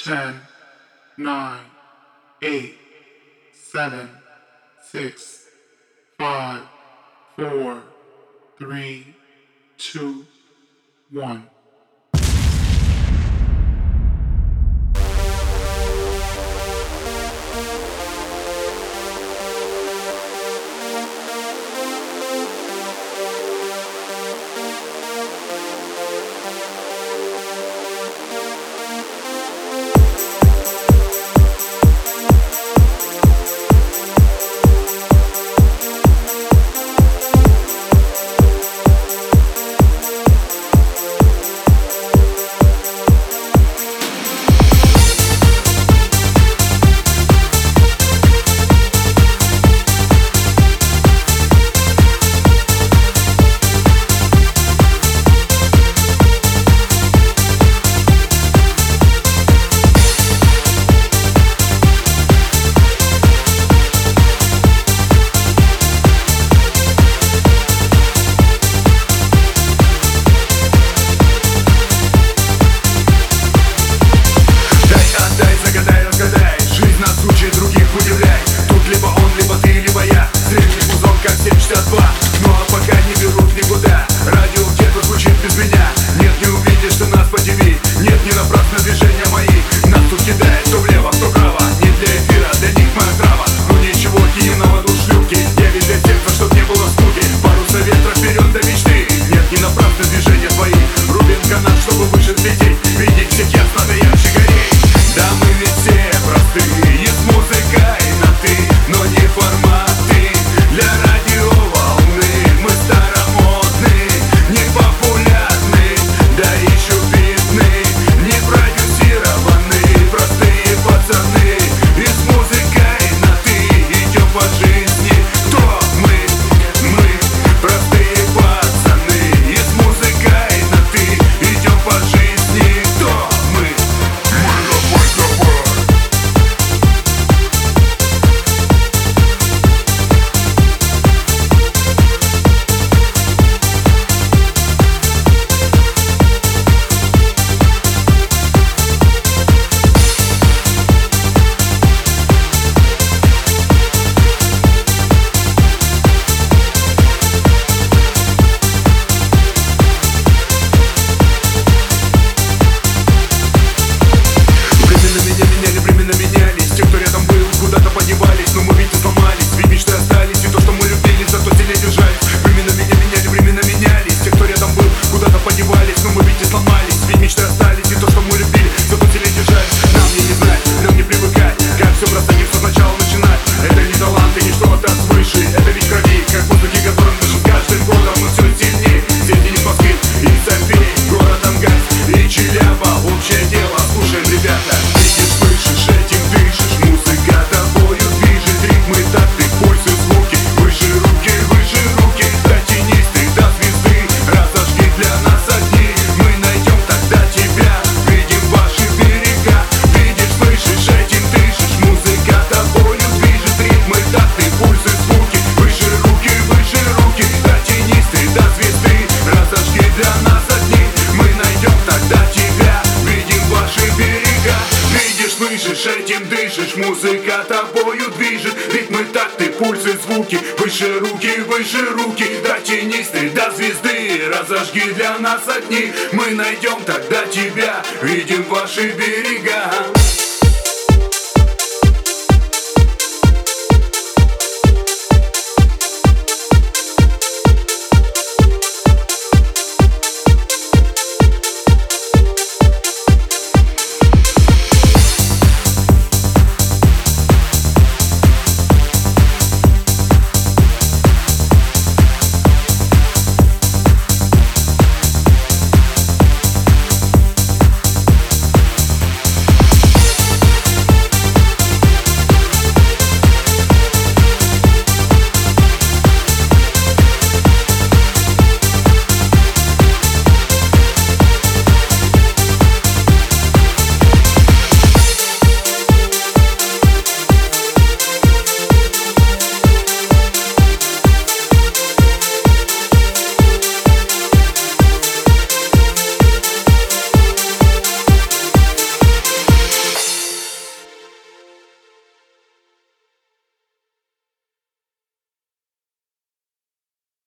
10, 9, 8, 7, 6, 5, 4, 3, 2, 1. Ну а пока не берут никуда. Радио где-то звучит без меня. Нет, не увидишь ты нас по ТВ. Нет, не напрасно движения мои. Нас тут кидает то влево, то вправо. Не для эфира, для них моя трава. Ну ничего, кинем на воду шлюпки. Я ведь для сердца, чтоб не было скуки. Паруса ветра вперед до мечты. Нет, не напрасно движения твои. Рубин канат, чтобы выше взлететь. Видеть всех ясно, да ярче горей. Да мы ведь все простые, с музыкой на ты, но не форматы для радио. Слышишь, этим дышишь, музыка тобою движет. Ритмы, такты, пульсы, звуки. Выше руки, до тенистой, до звезды. Разожги для нас огни, мы найдем тогда тебя. Видим ваши берега.